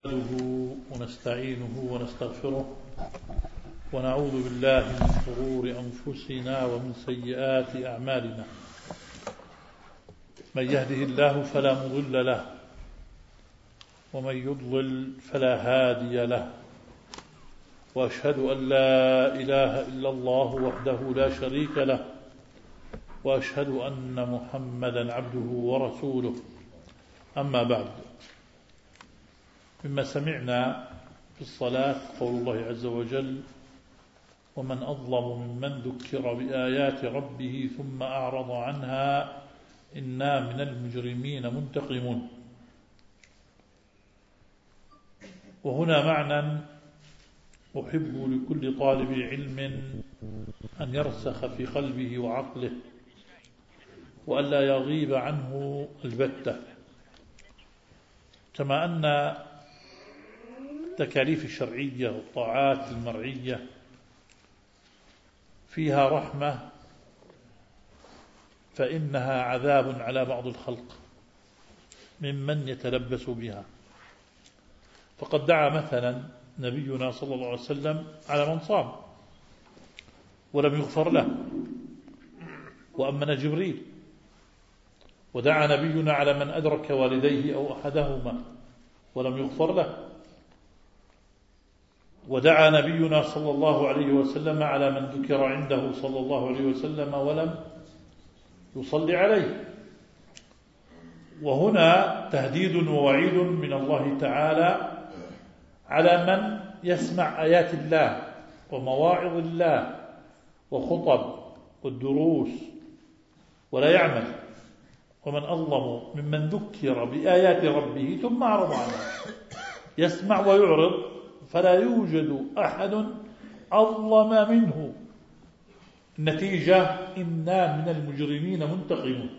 نحمده ونستعينه ونستغفره ونعوذ بالله من شرور أنفسنا ومن سيئات أعمالنا. من يهده الله فلا مضل له ومن يضلل فلا هادي له، وأشهد أن لا إله إلا الله وحده لا شريك له، وأشهد أن محمدا عبده ورسوله. أما بعد، مما سمعنا في الصلاة قول الله عز وجل: ومن أظلم ممن ذكر بآيات ربه ثم أعرض عنها إنا من المجرمين منتقمون. وهنا معنى أحب لكل طالب علم أن يرسخ في قلبه وعقله وألا يغيب عنه البتة، كما أن التكاليف الشرعية والطاعات المرعية فيها رحمة، فإنها عذاب على بعض الخلق ممن يتلبس بها. فقد دعا مثلا نبينا صلى الله عليه وسلم على من صام ولم يغفر له، وأمن جبريل. ودعا نبينا على من أدرك والديه أو أحدهما ولم يغفر له. ودعا نبينا صلى الله عليه وسلم على من ذكر عنده صلى الله عليه وسلم ولم يصلي عليه. وهنا تهديد ووعيد من الله تعالى على من يسمع آيات الله ومواعظ الله وخطب والدروس ولا يعمل. ومن أظلم ممن ذكر بآيات ربه ثم أعرض عنها. يسمع ويعرض، فلا يوجد أحد أظلم منه. النتيجة: إنا من المجرمين منتقمون.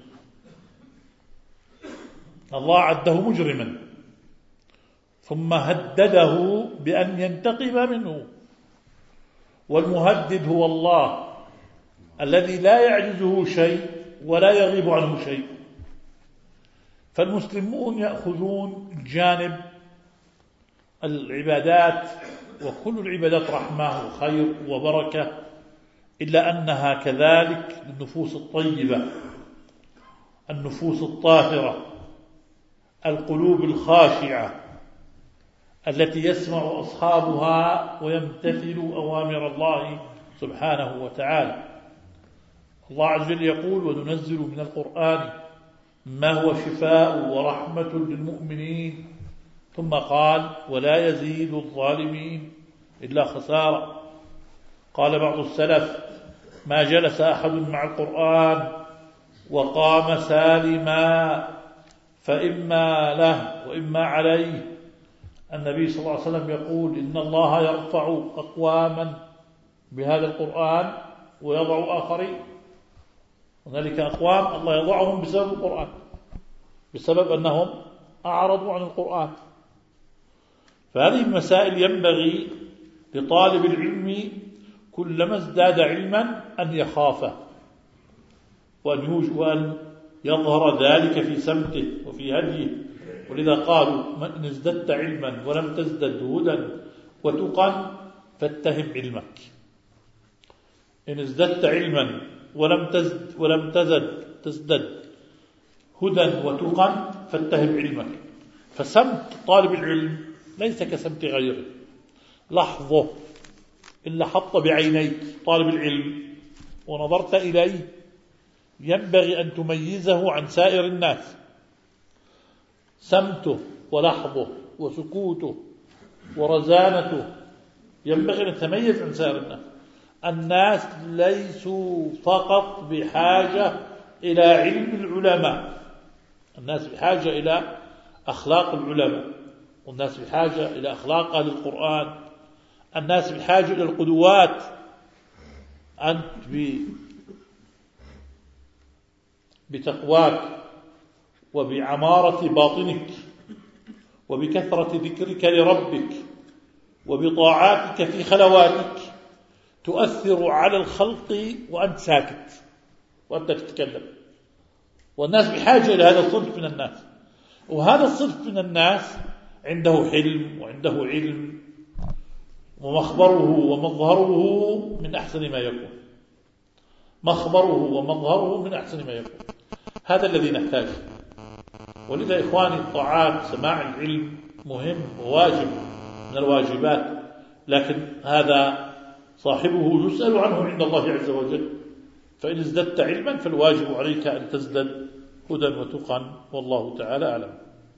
الله عده مجرما ثم هدده بأن ينتقم منه، والمهدد هو الله الذي لا يعجزه شيء ولا يغيب عنه شيء. فالمسلمون يأخذون جانب العبادات، وكل العبادات رحمة وخير وبركة، إلا أنها كذلك للنفوس الطيبة، النفوس الطاهرة، القلوب الخاشعة التي يسمع أصحابها ويمتثل أوامر الله سبحانه وتعالى. الله عز وجل يقول: وننزل من القرآن ما هو شفاء ورحمة للمؤمنين. ثم قال: ولا يزيد الظالمين إلا خسارة. قال بعض السلف: ما جلس أحد مع القرآن وقام سالما فإما له وإما عليه. النبي صلى الله عليه وسلم يقول: إن الله يرفع أقواما بهذا القرآن ويضع آخرين. هنالك أقوام الله يضعهم بسبب القرآن، بسبب أنهم أعرضوا عن القرآن. فهذه المسائل ينبغي لطالب العلم كلما ازداد علما أن يخافه، وأن يظهر ذلك في سمته وفي هديه. ولذا قالوا: إن ازددت علما ولم تزدد هدى وتقى فاتهم علمك. إن ازددت علما ولم تزدد هدى وتقى فاتهم علمك. فسمت طالب العلم ليس كسمت غيره. لحظه إن لحظت بعينيك طالب العلم ونظرت إليه ينبغي أن تميزه عن سائر الناس. سمته ولحظه وسكوته ورزانته ينبغي أن تميز عن سائر الناس. الناس ليسوا فقط بحاجة إلى علم العلماء، الناس بحاجة إلى أخلاق العلماء، والناس بحاجة إلى أخلاق أهل القرآن، الناس بحاجة إلى القدوات. أنت بتقواك وبعمارة باطنك وبكثرة ذكرك لربك وبطاعاتك في خلواتك تؤثر على الخلق وأنت ساكت وأنت تتكلم. والناس بحاجة إلى هذا الصنف من الناس، وهذا الصنف من الناس عنده حلم وعنده علم، ومخبره ومظهره من أحسن ما يكون، مخبره ومظهره من أحسن ما يكون. هذا الذي نحتاجه. ولذا إخواني الطاعات، سماع العلم مهم وواجب من الواجبات، لكن هذا صاحبه يسأل عنه عند الله عز وجل. فإن ازددت علما فالواجب عليك أن تزدد هدى وتقى، والله تعالى أعلم.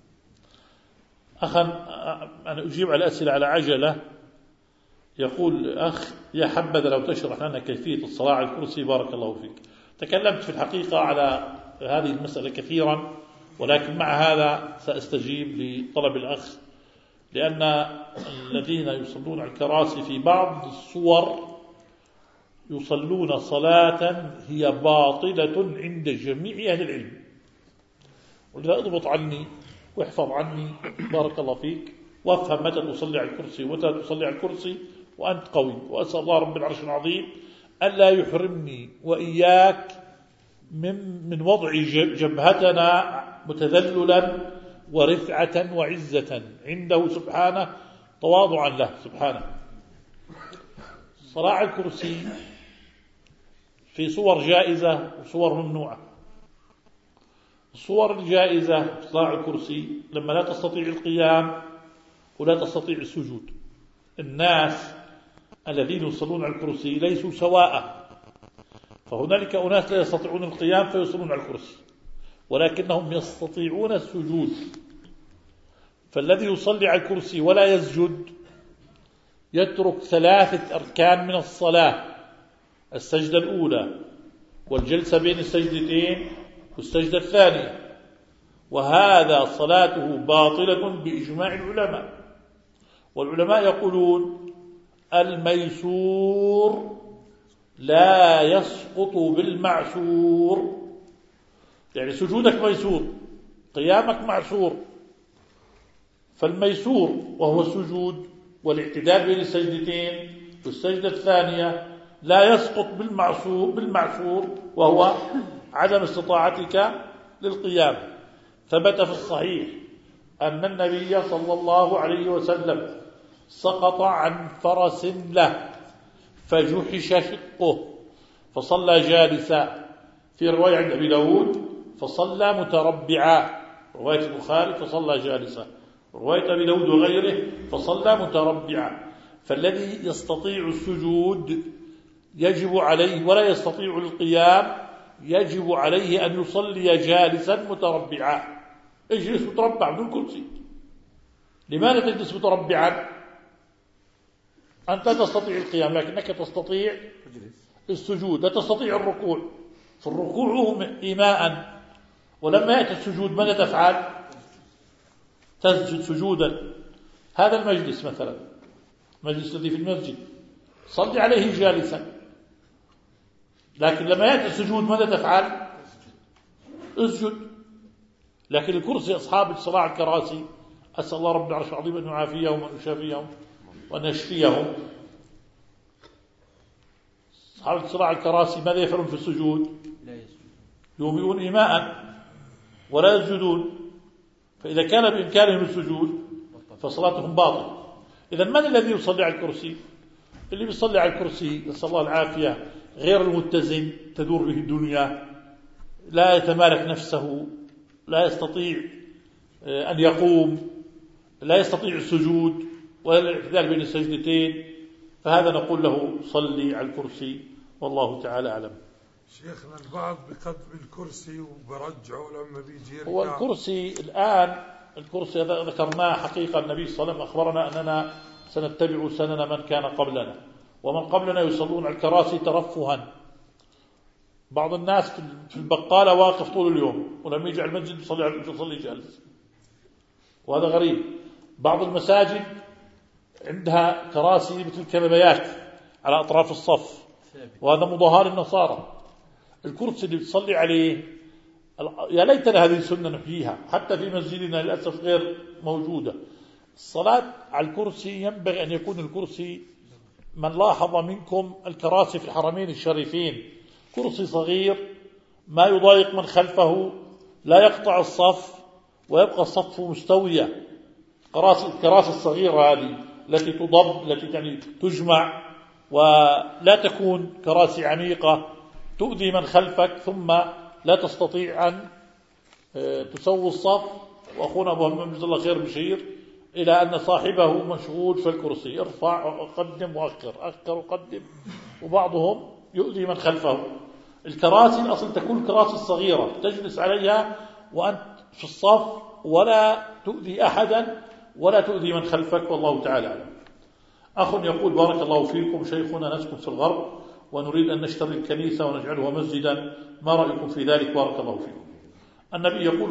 أنا أجيب على الأسئلة على عجلة. يقول أخ: يا حبذا لو تشرح لنا كيفية الصلاة على الكرسي، بارك الله فيك. تكلمت في الحقيقة على هذه المسألة كثيرا، ولكن مع هذا سأستجيب لطلب الأخ، لأن الذين يصلون على الكراسي في بعض الصور يصلون صلاة هي باطلة عند جميع أهل العلم. ولذا اضبط عني واحفظ عني بارك الله فيك، وافهم متى تصلي على الكرسي ومتى تصلي على الكرسي وأنت قوي. وأسأل الله رب العرش العظيم ألا يحرمني وإياك من وضع جبهتنا متذللا ورفعة وعزة عنده سبحانه، تواضعا له سبحانه. الصلاة على الكرسي في صور جائزة وصور ممنوعة. الصور الجائزة في الصلاة على الكرسي لما لا تستطيع القيام ولا تستطيع السجود. الناس الذين يصلون على الكرسي ليسوا سواء، فهنالك أناس لا يستطيعون القيام فيصلون على الكرسي، ولكنهم يستطيعون السجود. فالذي يصلي على الكرسي ولا يسجد يترك 3 أركان من الصلاة: السجدة الأولى، والجلسة بين السجدتين، والسجدة الثانية، وهذا صلاته باطلة بإجماع العلماء. والعلماء يقولون: الميسور لا يسقط بالمعسور، يعني سجودك ميسور، قيامك معسور، فالميسور وهو السجود والاعتدال بين السجدتين والسجدة الثانية لا يسقط بالمعسور وهو عدم استطاعتك للقيام. ثبت في الصحيح أن النبي صلى الله عليه وسلم سقط عن فرس له فجحش شقه فصلى جالسا، في رواية عند أبي داود فصلى متربعا، رواية البخاري فصلى جالسا، رواية أبي داود وغيره فصلى متربعا. فالذي يستطيع السجود يجب عليه، ولا يستطيع القيام يجب عليه أن يصلي جالسا متربعا. اجلس متربع بدون كرسي. لماذا تجلس متربعا؟ أنت لا تستطيع القيام لكنك تستطيع السجود، لا تستطيع الركوع. في الركوع إيماء، ولما يأتي السجود ماذا تفعل؟ تسجد سجودا. هذا المجلس مثلا، المجلس الذي في المسجد صلي عليه جالسا، لكن لما يأتي السجود ماذا تفعل؟ اسجد. لكن الكرسي أصحاب الصلاة على الكراسي أسأل الله رب العرش العظيم أن يعافيهم وأن يشافيهم وأن يشفيهم. أصحاب الصلاة على الكراسي ماذا يفعلون في السجود؟ يومئون إيماء ولا يسجدون. فإذا كان بإمكانهم السجود فصلاتهم باطل. إذا من الذي يصلي على الكرسي؟ اللي بيصلي على الكرسي نسأل الله العافية غير المتزن، تدور به الدنيا، لا يتمالك نفسه، لا يستطيع أن يقوم، لا يستطيع السجود ولا الاعتدال بين السجدتين، فهذا نقول له صلي على الكرسي، والله تعالى أعلم. شيخنا البعض بقدم الكرسي وبرجعه لما بيجي يرجع. هو الكرسي الآن، الكرسي ذكرناه حقيقة النبي صلى الله عليه وسلم أخبرنا أننا سنتبع سنن من كان قبلنا، ومن قبلنا يصلون على الكراسي ترفها. بعض الناس في البقالة واقف طول اليوم، ولما يجي على المسجد يصلي جالس، وهذا غريب. بعض المساجد عندها كراسي مثل الكنبيات على أطراف الصف، وهذا مظاهر النصارى. الكرسي اللي بتصلي عليه يا ليتنا هذه السنة نحييها، حتى في مسجدنا للأسف غير موجودة. الصلاة على الكرسي ينبغي أن يكون الكرسي، من لاحظ منكم الكراسي في الحرمين الشريفين كرسي صغير ما يضايق من خلفه، لا يقطع الصف ويبقى الصف مستوية، الكراسي الصغيرة هذه التي تضم، التي يعني تجمع ولا تكون كراسي عميقة تؤذي من خلفك، ثم لا تستطيع أن تسوي الصف. وأخونا أبو همام جزاه الله خير بشير إلى أن صاحبه مشغول في الكرسي، ارفع وقدم وأخر، أخر وقدم، وبعضهم يؤذي من خلفه. الكراسي الأصل تكون كراسي صغيرة تجلس عليها وأنت في الصف، ولا تؤذي أحدا ولا تؤذي من خلفك، والله تعالى أعلم. أخ يقول: بارك الله فيكم، شيخنا نسكن في الغرب ونريد أن نشتري الكنيسة ونجعلها مسجدا، ما رأيكم في ذلك؟ بارك الله فيكم. النبي يقول: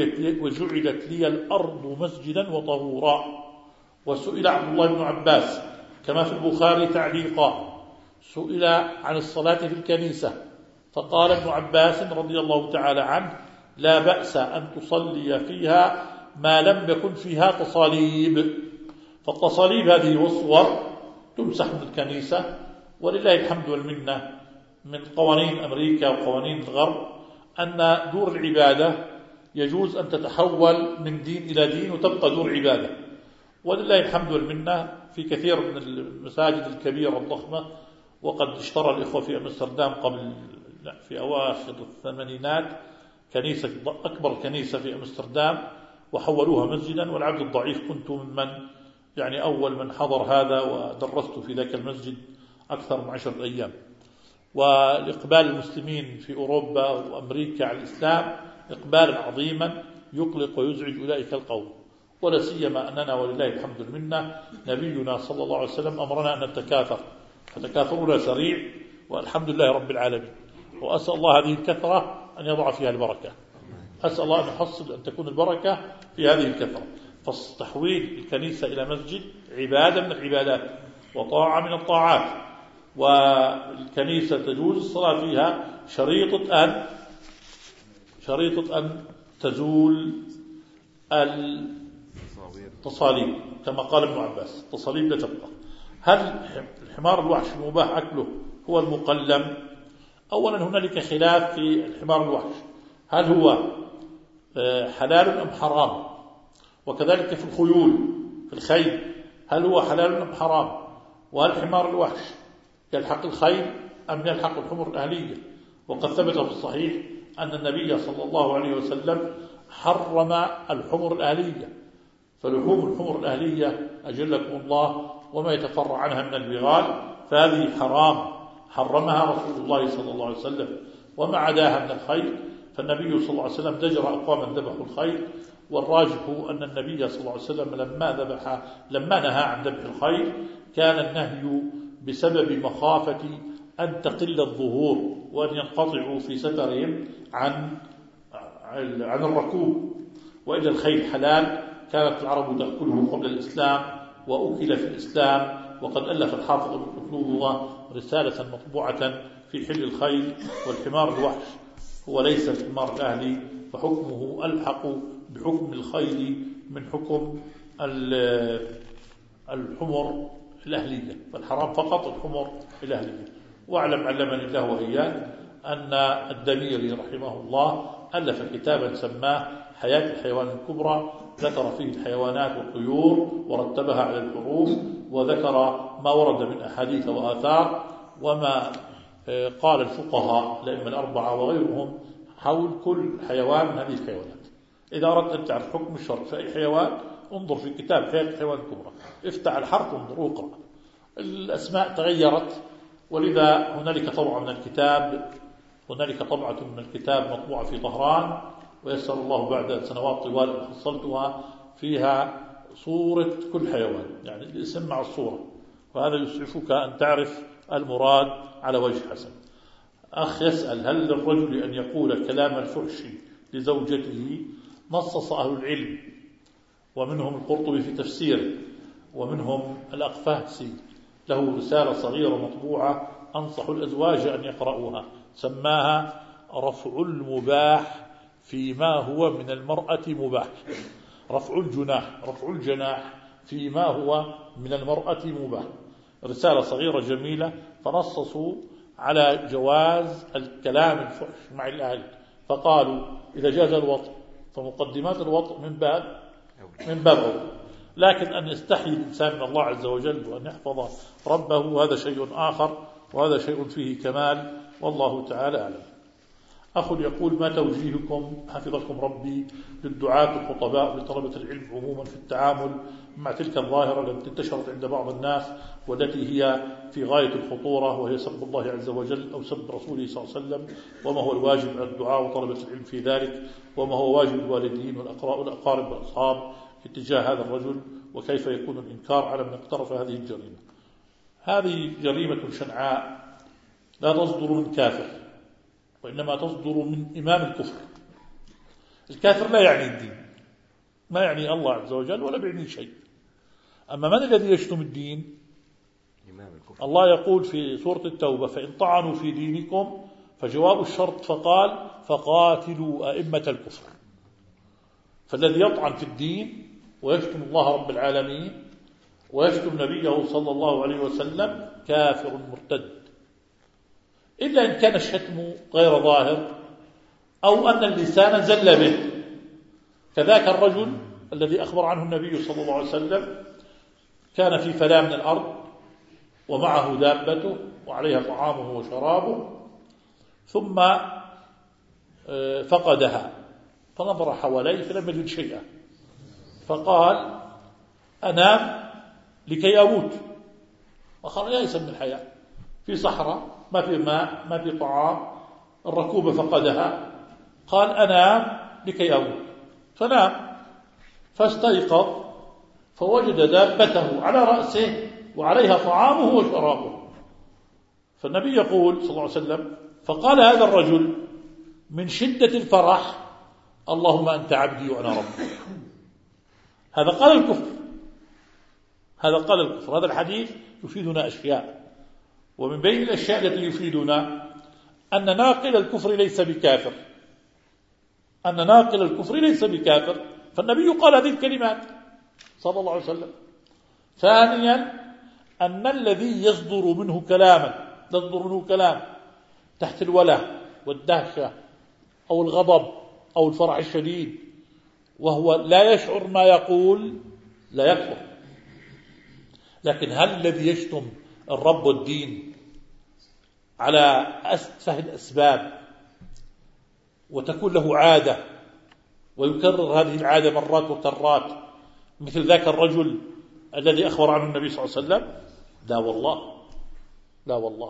وجعلت لي الأرض مسجدا وطهورا. وسئل عبد الله بن عباس كما في البخاري تعليقا، سئل عن الصلاة في الكنيسة فقال ابن عباس رضي الله تعالى عنه: لا بأس أن تصلي فيها ما لم يكن فيها تصاليب. فالتصاليب هذه والصور تمسح من الكنيسة، ولله الحمد والمنة. من قوانين أمريكا وقوانين الغرب أن دور العبادة يجوز أن تتحول من دين إلى دين وتبقى دور عبادة، ولله الحمد والمنة. في كثير من المساجد الكبيرة الضخمة، وقد اشترى الإخوة في أمستردام في أواخر الثمانينات كنيسة، أكبر كنيسة في أمستردام، وحولوها مسجدا. والعبد الضعيف كنت ممن يعني أول من حضر هذا، ودرست في ذاك المسجد أكثر من 10 أيام. والإقبال المسلمين في أوروبا وأمريكا على الإسلام إقبالا عظيما يقلق ويزعج أولئك القوم، ولا سيما أننا ولله الحمد والمنة نبينا صلى الله عليه وسلم أمرنا أن نتكاثر، فتكاثرنا سريع والحمد لله رب العالمين. وأسأل الله هذه الكثرة أن يضع فيها البركة، أسأل الله أن يحصل أن تكون البركة في هذه الكثرة. فتحويل الكنيسة إلى مسجد عبادة من العبادات وطاعة من الطاعات، والكنيسة تجوز الصلاة فيها شريطة أن تزول التصاليب كما قال ابن عباس، التصاليب لا تبقى. هل الحمار الوحش المباح أكله هو المقلم؟ أولا هنالك خلاف في الحمار الوحش، هل هو حلال أم حرام؟ وكذلك في الخيل هل هو حلال أم حرام؟ وهل حمار الوحش يلحق الخيل أم يلحق الحمر الأهلية؟ وقد ثبت في الصحيح أن النبي صلى الله عليه وسلم حرم الحمر الأهلية، فلحوم الحمر الأهلية أجلكم الله وما يتفرع عنها من البغال فهذه حرام، حرمها رسول الله صلى الله عليه وسلم. وما عداها من الخيل فالنبي صلى الله عليه وسلم زجر أقواما ذبحوا الخيل. والراجح أن النبي صلى الله عليه وسلم لما نهى عن ذبح الخيل كان النهي بسبب مخافة أن تقل الظهور وأن ينقطعوا في سترهم عن الركوب. وإلى الخيل حلال، كانت العرب تأكله قبل الإسلام وأكل في الإسلام. وقد ألف الحافظ ابن قتلوبة رسالة مطبوعة في حل الخيل. والحمار الوحش هو ليس الحمار الأهلي، فحكمه ألحق بحكم الخيل من حكم الحمر الأهلية، فالحرام فقط الحمر الأهلية. واعلم علمني الله وإياك أن الدميري رحمه الله ألف كتابا سماه حياة الحيوان الكبرى، ذكر فيه الحيوانات والطيور ورتبها على الحروف، وذكر ما ورد من أحاديث وآثار وما قال الفقهاء الأئمة الأربعة وغيرهم حول كل حيوان من هذه الحيوانات. إذا أردت أن تعرف حكم الشرع في أي حيوان انظر في كتاب حياة الحيوان الكبرى، افتح الحرف انظر واقرأ. الأسماء تغيرت، ولذا هنالك طبعة من الكتاب مطبوعة في طهران، ويسر الله بعد سنوات طوال حصلتها فيها صورة كل حيوان، يعني الاسم مع الصورة، وهذا يسعفك أن تعرف المراد على وجه حسن. أخ يسأل: هل للرجل أن يقول كلام الفحش لزوجته؟ نصص أهل العلم، ومنهم القرطبي في تفسيره، ومنهم الأقفهسي له رسالة صغيرة مطبوعة أنصح الأزواج أن يقرأوها، سماها رفع المباح فيما هو من المرأة مباح، رفع الجناح فيما هو من المرأة مباح. رسالة صغيرة جميلة، فنصصوا على جواز الكلام الفحش مع الأهل، فقالوا إذا جاز الوطء فمقدمات الوطء من باب أول، لكن أن يستحي الإنسان من الله عز وجل وأن يحفظ ربه هذا شيء آخر، وهذا شيء فيه كمال، والله تعالى أعلم. أخ يقول: ما توجيهكم حفظكم ربي للدعاة الخطباء لطلبة العلم عموما في التعامل مع تلك الظاهرة التي انتشرت عند بعض الناس والتي هي في غاية الخطورة، وهي سب الله عز وجل أو سب رسوله صلى الله عليه وسلم، وما هو الواجب على الدعاة وطلبة العلم في ذلك، وما هو واجب الوالدين والأقارب والأصحاب اتجاه هذا الرجل، وكيف يكون الإنكار على من اقترف هذه الجريمة. هذه جريمة شنعاء لا تصدر من كافر، وإنما تصدر من إمام الكفر. الكافر لا يعني الدين، ما يعني الله عز وجل ولا بيعني شيء. أما من الذي يشتم الدين؟ إمام الكفر. الله يقول في سورة التوبة: فإن طعنوا في دينكم، فجواب الشرط فقال: فقاتلوا أئمة الكفر. فالذي يطعن في الدين ويشتم الله رب العالمين ويشتم نبيه صلى الله عليه وسلم كافر مرتد، إلا إن كان الشتم غير ظاهر أو أن اللسان زل به، كذاك الرجل الذي أخبر عنه النبي صلى الله عليه وسلم كان في فلاة من الأرض ومعه دابته وعليها طعامه وشرابه، ثم فقدها فنظر حواليه فلم يجد شيئا، فقال: أنام لكي أموت. وخرج يئس من الحياة في صحراء، ما في ماء، ما في طعام، الركوبة فقدها، قال: أنام لكي أموت. فنام، فاستيقظ فوجد دابته على رأسه وعليها طعامه وشرابه. فالنبي يقول صلى الله عليه وسلم: فقال هذا الرجل من شدة الفرح: اللهم أنت عبدي وأنا ربك. هذا قال الكفر، هذا قال الكفر. هذا الحديث يفيدنا أشياء، ومن بين الأشياء التي يفيدنا أن ناقل الكفر ليس بكافر، أن ناقل الكفر ليس بكافر، فالنبي قال هذه الكلمات صلى الله عليه وسلم. ثانيا أن الذي يصدر منه كلام تحت الوله والدهشة أو الغضب أو الفرح الشديد وهو لا يشعر ما يقول لا يكفر. لكن هل الذي يشتم الرب والدين على أسفه الأسباب وتكون له عادة ويكرر هذه العادة مرات وكرات مثل ذاك الرجل الذي أخبر عنه النبي صلى الله عليه وسلم؟ لا والله، لا والله.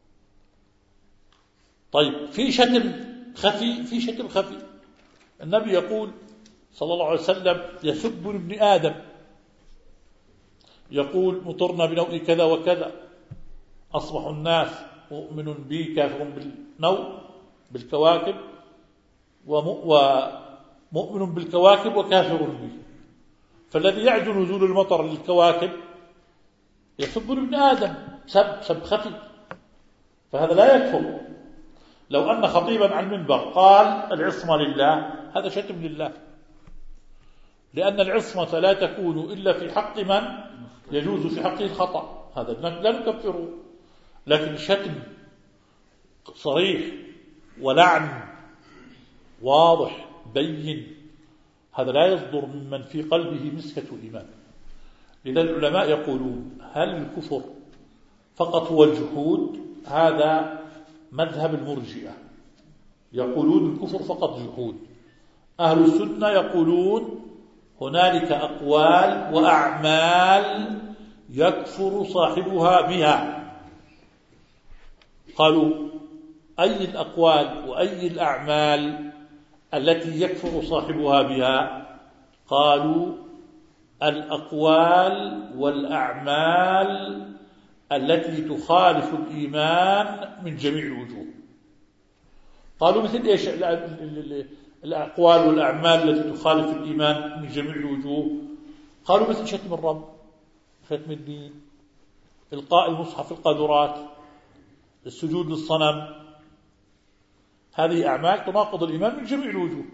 طيب، في شتم خفي، النبي يقول صلى الله عليه وسلم: يسب ابن آدم، يقول: مطرنا بنوء كذا وكذا، أصبح الناس مؤمن بي كافر بالنوء بالكواكب، ومؤمن بالكواكب وكافر بي. فالذي يعجو نزول المطر للكواكب يسب ابن آدم سب خفي، فهذا لا يكفر. لو أن خطيبا على المنبر قال العصمة لله، هذا شتم لله، لأن العصمة لا تكون إلا في حق من يجوز في حقه الخطأ، هذا لا نكفره. لكن الشتم صريح ولعن واضح بين، هذا لا يصدر ممن في قلبه مسكة إيمان. لذا العلماء يقولون: هل الكفر فقط هو الجحود؟ هذا مذهب المرجئة، يقولون الكفر فقط جحود. أهل السنة يقولون هنالك أقوال وأعمال يكفر صاحبها بها. قالوا: أي الأقوال وأي الأعمال التي يكفر صاحبها بها؟ قالوا: الأقوال والأعمال التي تخالف الإيمان من جميع الوجوه. قالوا: مثل إيش الأقوال والأعمال التي تخالف الإيمان من جميع الوجوه؟ قالوا: مثل شتم الرب، شتم الدين، إلقاء المصحف القاذورات، السجود للصنم. هذه أعمال تناقض الإيمان من جميع الوجوه.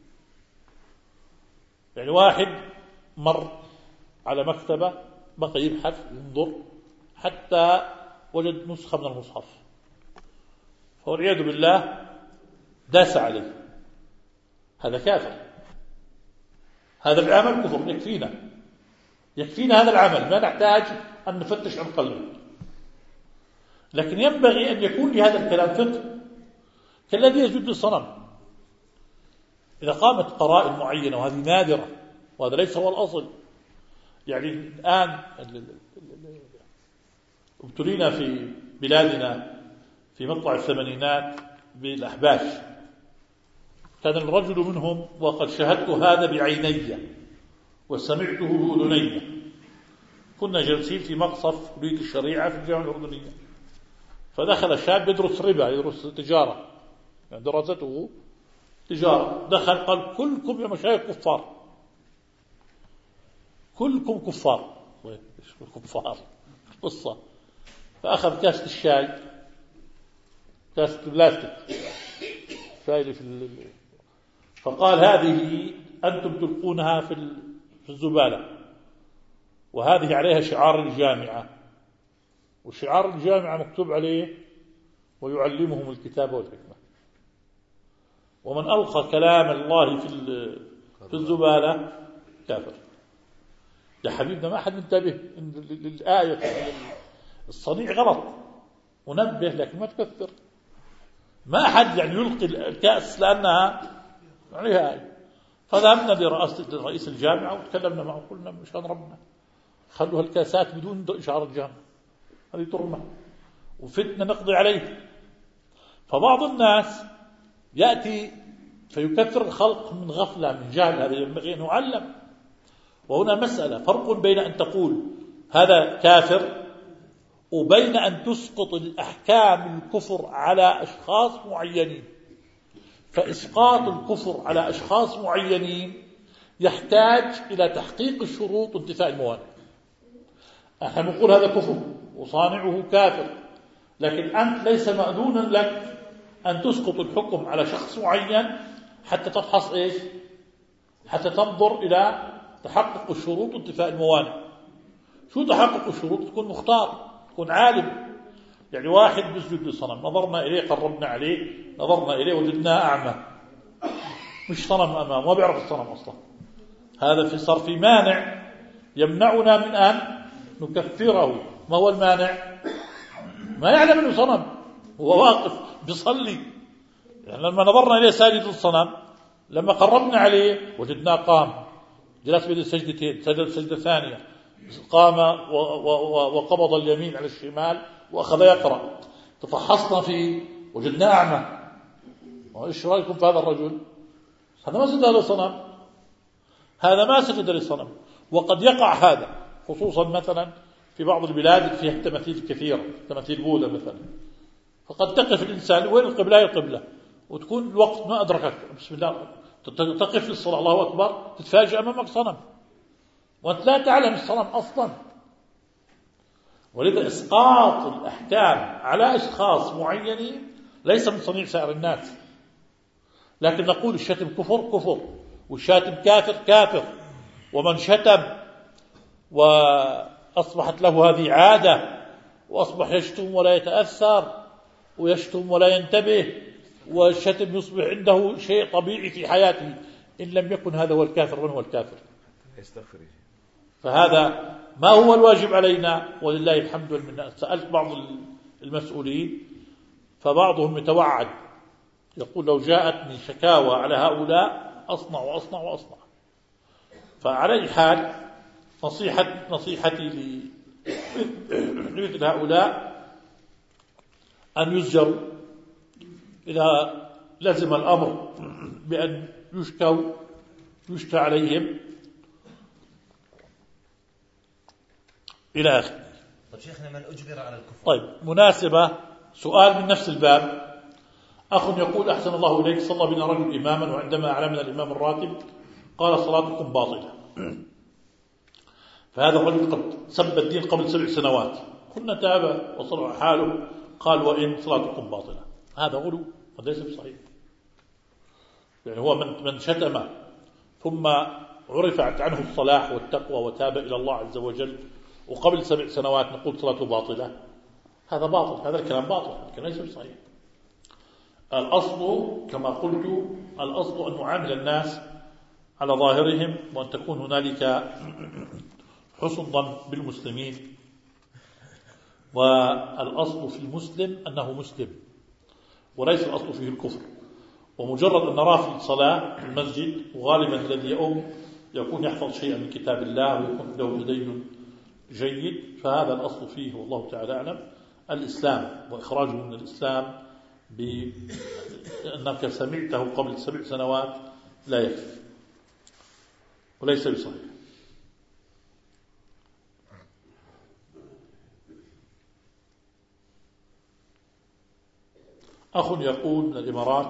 يعني واحد مر على مكتبة بقى يبحث ينظر حتى وجد نسخة من المصحف، فوالعياذ بالله داس عليه، هذا كافر، هذا بعمل كفر يكفينا. يكفينا هذا العمل، ما نحتاج أن نفتش عن قلبه. لكن ينبغي أن يكون لهذا الكلام فقه، كالذي يسجد للصنم. إذا قامت قرائن معينة، وهذه نادرة وهذا ليس هو الأصل. يعني الآن ابتلينا في بلادنا في مطلع الثمانينات بالأحباش. كان الرجل منهم وقد شاهدت هذا بعيني وسمعته بأذني. كنا جالسين في مقصف كلية الشريعة في الجامعة الأردنية، فدخل شاب يدرس ربا، يدرس تجارة، يعني دراسته تجارة. دخل قال كلكم يا مشايخ كفار، كلكم كفار. كفار قصة. فأخذ كاسة الشاي، كاسة البلاستيك شاي فقال هذه أنتم تلقونها في الزبالة، وهذه عليها شعار الجامعة، وشعار الجامعة مكتوب عليه ويعلمهم الكتاب والحكمة. ومن ألقى كلام الله في الزبالة كافر. يا حبيبنا ما حد منتبه للآية، الصنيع غلط، ونبه لكن ما تكثر. ما أحد يعني يلقي الكأس لأنها عليها آية. فذهبنا لرئيس الجامعة وتكلمنا معه، قلنا مشان ربنا خلوا هالكاسات بدون إشعار الجامعة، هذه ترمى وفتنة نقضي عليه. فبعض الناس يأتي فيكثر الخلق من غفلة من جهل، هذا ينبغي أن يعلم. وهنا مسألة فرق بين أن تقول هذا كافر وبين أن تسقط الأحكام الكفر على أشخاص معينين. فإسقاط الكفر على أشخاص معينين يحتاج إلى تحقيق الشروط وانتفاء الموانع. احنا نقول هذا كفر وصانعه كافر، لكن أنت ليس مأذونا لك أن تسقط الحكم على شخص معين حتى تفحص إيش؟ حتى تنظر إلى تحقق الشروط وانتفاء الموانع. شو تحقق الشروط؟ تكون مختار، تكون عالم. يعني واحد بيسجد للصنم، نظرنا إليه قربنا عليه، نظرنا إليه وجدناه أعمى، مش صنم أمامه، ما بيعرف الصنم أصلا. هذا صار في مانع يمنعنا من أن نكفره. ما هو المانع؟ ما يعلم أنه صنم، هو واقف بيصلي. يعني لما نظرنا إليه ساجد للصنم، لما قربنا عليه وجدناه قام، جلس بين السجدتين، سجد سجدة ثانية، قام وقبض اليمين على الشمال وأخذ يقرأ. تفحصنا فيه وجدناه أعمى. وإيش رأيكم في هذا الرجل؟ هذا ما سجد للصنم، هذا ما سجد للصنم. وقد يقع هذا خصوصا مثلا في بعض البلاد فيها تماثيل كثيرة، تماثيل بوذا مثلا، فقد تقف الإنسان وين القبلة؟ القبلة، وتكون الوقت ما أدركك، بسم الله تقف للصلاة الله أكبر، تتفاجأ أمامك صنم وأنت لا تعلم الصنم أصلا. ولذا إسقاط الأحكام على أشخاص معينين ليس من صنيع سائر الناس. لكن نقول الشتم كفر كفر، والشاتم كافر كافر. ومن شتم وأصبحت له هذه عادة وأصبح يشتم ولا يتأثر ويشتم ولا ينتبه، والشتم يصبح عنده شيء طبيعي في حياته، إن لم يكن هذا هو الكافر. من هو الكافر؟ فهذا ما هو الواجب علينا، ولله الحمد والمنة. سألت بعض المسؤولين فبعضهم يتوعد يقول لو جاءتني شكاوى على هؤلاء أصنع وأصنع وأصنع. فعلى أي حال نصيحتي لمثل هؤلاء أن يزجروا إذا لزم الأمر بأن يشكى عليهم إلى آخره. طيب شيخنا، من أجبر على الكفر؟ طيب، مناسبة سؤال من نفس الباب. أخ يقول أحسن الله إليك، صلى بنا رجل إماما وعندما أعلمنا الإمام الراتب قال صلاتكم باطلة. فهذا الرجل قد سب الدين قبل 7 سنوات، قلنا تاب وصلح حاله، قال وإن صلاتكم باطلة. هذا غلو، هذا ليس بصحيح. يعني هو من شتم ثم عرفت عنه الصلاح والتقوى وتاب إلى الله عز وجل، وقبل 7 سنوات نقول صلاته باطلة، هذا باطل، هذا الكلام باطل، لكن ليس بصحيح. الأصل كما قلت، الأصل أن نعامل الناس على ظاهرهم، وأن تكون هنالك حسن ظن بالمسلمين، والأصل في المسلم أنه مسلم وليس الأصل فيه الكفر. ومجرد أن نراه في الصلاة في المسجد، وغالبا الذي يكون يحفظ شيئا من كتاب الله ويكون له تدين جيد، فهذا الأصل فيه والله تعالى أعلم الإسلام، وإخراجه من الإسلام بأنك سمعته قبل 7 سنوات لا يكفي وليس بصحيح. أخ يقول من الإمارات،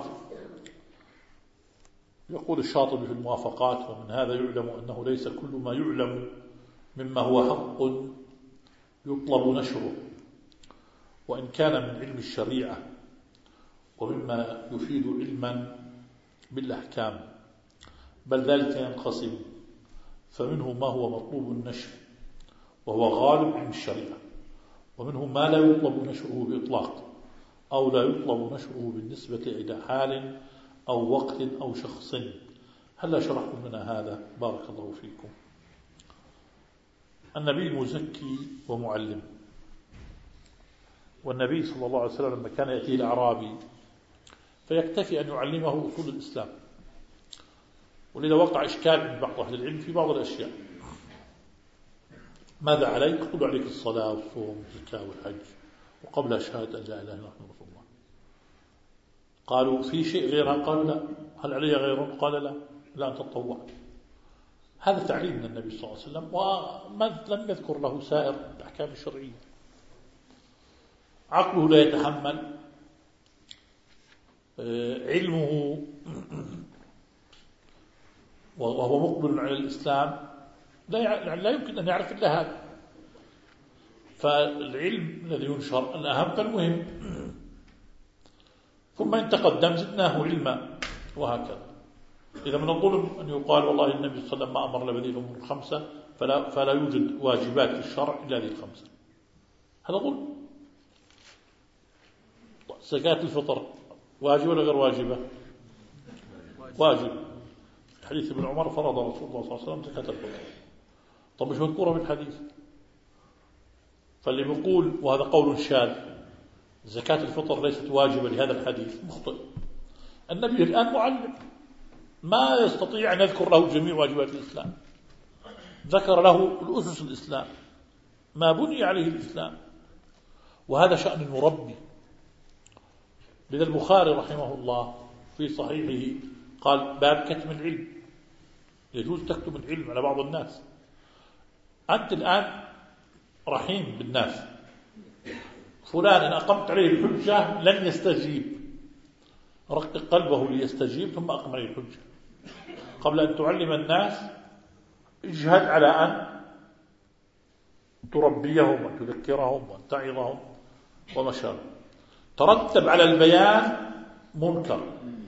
يقول الشاطبي في الموافقات: ومن هذا يعلم أنه ليس كل ما يعلم مما هو حق يطلب نشره، وإن كان من علم الشريعة ومما يفيد علما بالأحكام، بل ذلك ينقسم، فمنه ما هو مطلوب النشر وهو غالب علم الشريعة، ومنه ما لا يطلب نشره بإطلاق، أو لا يطلب نشره بالنسبة إلى حال أو وقت أو شخص. هل شرحتم لنا هذا؟ بارك الله فيكم. النبي مزكي ومعلم، والنبي صلى الله عليه وسلم لما كان يأتيه الأعرابي فيكتفي أن يعلمه أصول الإسلام، ولذا وقع إشكال من بعض أهل العلم في بعض الأشياء: ماذا عليك؟ قل عليك الصلاة والصوم والزكاة والحج، وقبل شهادة أن لا إله إلا الله محمد رسول الله. قالوا في شيء غيرها؟ قالوا لا. هل علي غيره؟ قال لا، لا أن تتطوع. هذا تعليم من النبي صلى الله عليه وسلم، ومن لم يذكر له سائر الأحكام الشرعية. عقله لا يتحمل، علمه وهو مقبل على الإسلام لا يمكن أن يعرف إلا هذا. فالعلم الذي ينشر الأهم فالمهم، ثم إن تقدم زدناه علما، وهكذا. إذا من الظلم أن يقال والله النبي صلى الله عليه وسلم ما أمر بهذه الأمور الخمسة فلا يوجد واجبات في الشرع إلا هذه الخمسة، هذا ظلم. زكاة الفطر واجبة ولا غير واجبة؟ واجب. في حديث ابن عمر فرض رسول الله صلى الله عليه وسلم زكاة الفطر. طب مش مذكورة في الحديث؟ فاللي بيقول وهذا قول شاذ زكاة الفطر ليست واجبة لهذا الحديث مخطئ. النبي الآن معلم، ما يستطيع أن يذكر له جميع واجبات الإسلام، ذكر له الأسس الإسلام، ما بني عليه الإسلام، وهذا شأن المربي. لذا البخاري رحمه الله في صحيحه قال: باب كتم العلم، يجوز تكتم العلم على بعض الناس. أنت الآن رحيم بالناس، فلان إن أقمت عليه الحجة لن يستجيب، رقق قلبه ليستجيب ثم أقم عليه الحجة. قبل أن تعلم الناس اجهد على أن تربيهم وتذكرهم وتعظهم وما شابه. ترتب على البيان منكر،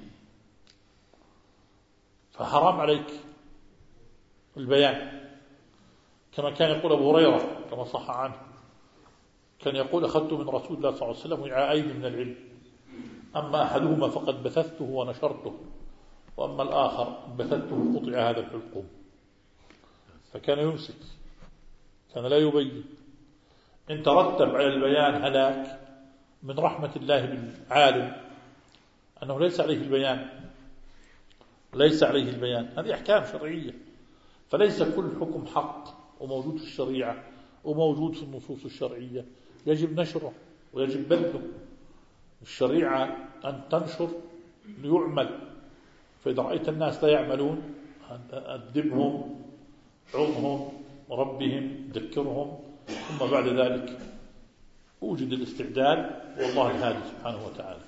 فحرام عليك البيان. كما كان يقول أبو هريرة كما صح عنه، كان يقول: أخذت من رسول الله صلى الله عليه وسلم وعاءين من العلم، أما أحدهما فقد بثثته ونشرته، وأما الآخر بثثته قطع هذا الحلقوم. فكان يمسك، كان لا يبين. إن ترتب على البيان هلاك. من رحمة الله بالعالم أنه ليس عليه البيان، ليس عليه البيان. هذه أحكام شرعية، فليس كل حكم حق وموجود في الشريعة وموجود في النصوص الشرعية يجب نشره ويجب بذله. الشريعة أن تنشر ليعمل، فإذا رأيت الناس لا يعملون أدبهم، عظهم، ربهم، ذكرهم، ثم بعد ذلك أوجد الاستعداد، والله الهادي سبحانه وتعالى.